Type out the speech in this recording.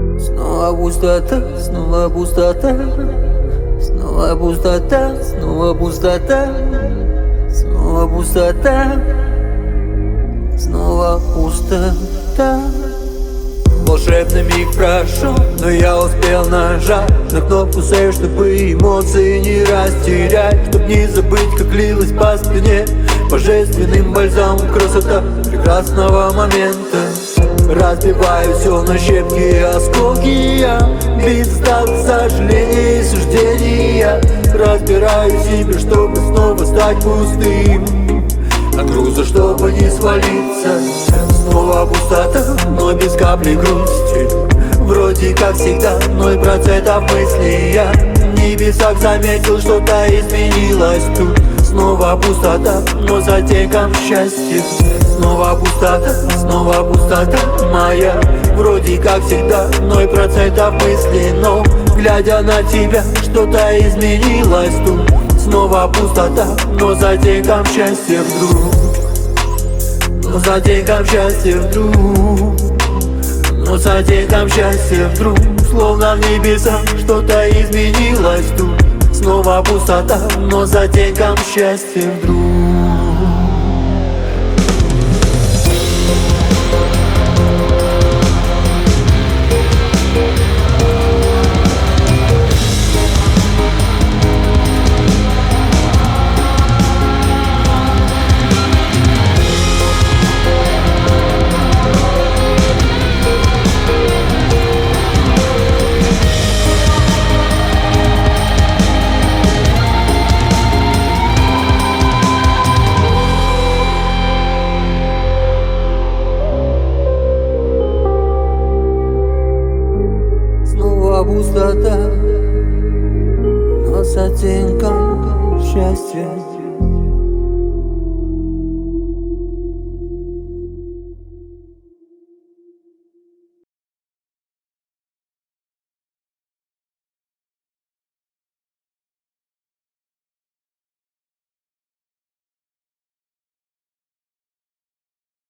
Снова пустота, снова пустота, снова пустота, снова пустота, снова пустота, снова пустота. Волшебный миг прошел, но я успел нажать на кнопку сейв, чтобы эмоции не растерять, чтоб не забыть, как лилась по спине божественным бальзамом красота прекрасного момента. Разбиваю все на щепки и осколки я, без остатка сожаления и суждения. Разбираю себя, чтобы снова стать пустым от груза, чтобы не свалиться. Снова пустота, но без капли грусти. Вроде как всегда 0% мыслей я в небесах заметил, что-то изменилось тут. Снова пустота, но за оттенком счастья. Снова пустота моя. Вроде как всегда 0% мыслей, но глядя на тебя, что-то изменилось тут. Снова пустота, но за оттенком счастья вдруг. Но за оттенком счастья вдруг. Но за оттенком счастья вдруг. Словно в небесах что-то изменилось тут. Снова пустота, но за оттенком счастья вдруг. Пустота, но с оттенком